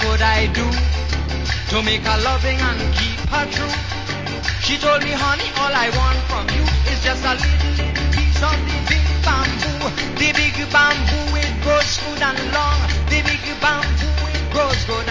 could I do to make her loving and keep her true? She told me, honey, all I want from you is just a little piece of the big bamboo. The big bamboo, it grows good and long. The big bamboo, it grows good